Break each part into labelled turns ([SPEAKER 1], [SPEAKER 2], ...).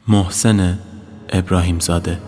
[SPEAKER 1] محسن ابراهیم زاده.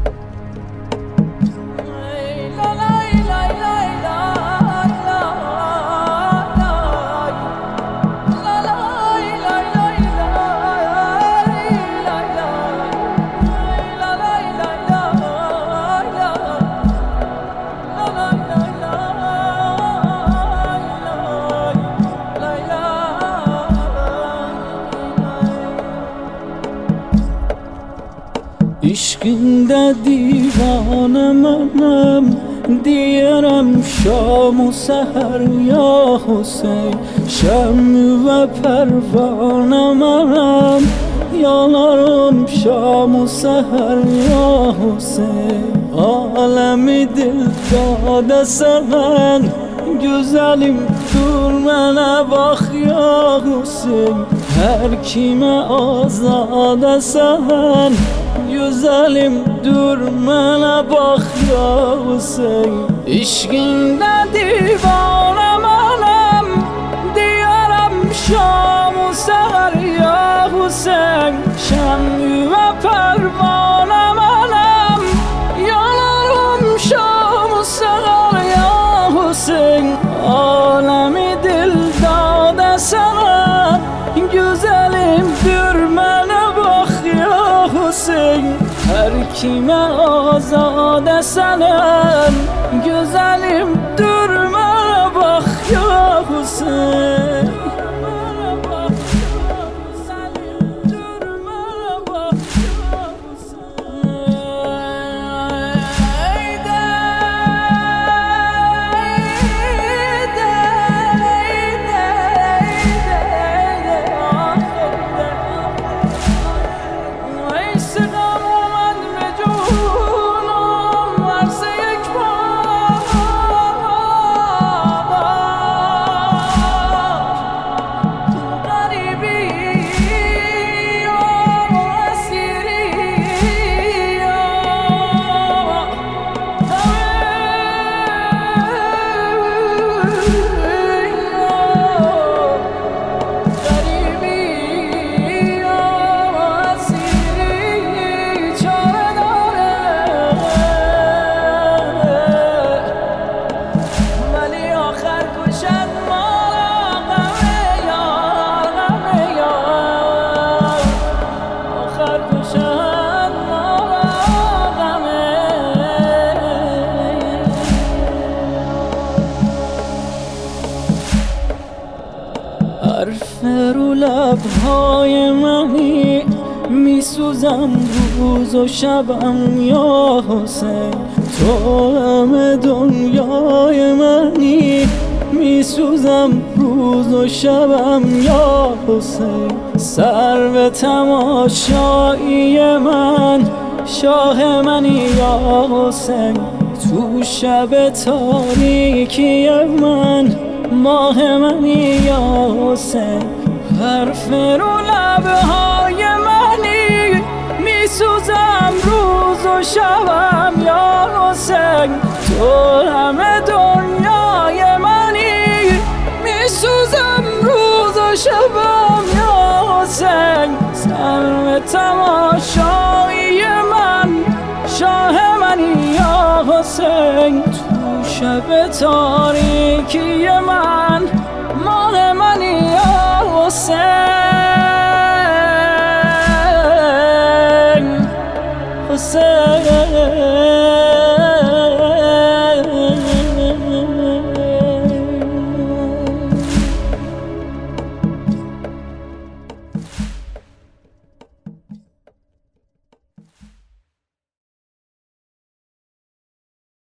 [SPEAKER 2] عشقinde دیوانه منم، دیارم شام و سحر یا حسین. شمع و پروانه منم، یالارم شام و سحر یا حسین. عالمی دل داده سن، güzelim dur mənə bax ya Hüseyin. Hər kimə azad sən, güzelim dur mənə bax ya Hüseyin. İşqində divanə mənəm, diyaram şam-ı səhər ya Hüseyin. Şəmü və pərvanə mənəm, yanarım şam-ı səhər ya Hüseyin. Alemi dil dade sana, güzelim dur mənə bax ya Hüseyin. Hər kimə azad sənəm, güzelim dur mənə bax ya Hüseyin. حرف رو لبهای منی، میسوزم روز و شبم یا حسین. تو همه دنیای منی، میسوزم روز و شبم یا حسین. سر به تماشایی من، شاه منی یا حسین. تو شب تاریکی من، ماه منی یا حسین. حرف رو لبهای منی، میسوزم روز و شبم یا حسین. تو همه دنیای منی، میسوزم روز و شبم یا حسین. سر تماشایی من، شاه منی یا حسین. تو شب تاریکی